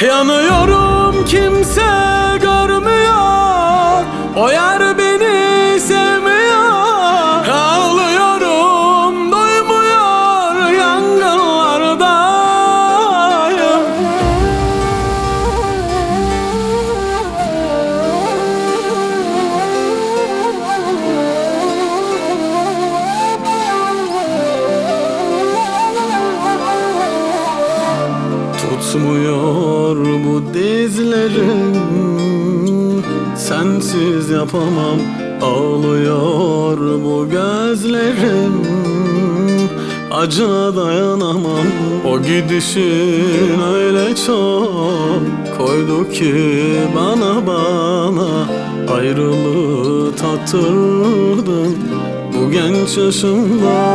Yanıyorum, kimse görmüyor, o yer beni sevmiyor. Ağlıyorum, doymuyor, yangınlardayım. Tutmuyor bu dizlerim, sensiz yapamam. Ağlıyor bu gözlerim, acına dayanamam. O gidişin öyle çok koydu ki bana ayrılığı tattırdın bu genç yaşımda.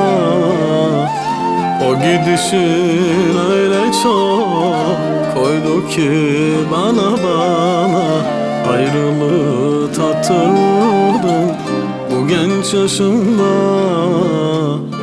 O gidişin öyle çok koydu ki bana ayrılığı tattırdın bu genç yaşımda.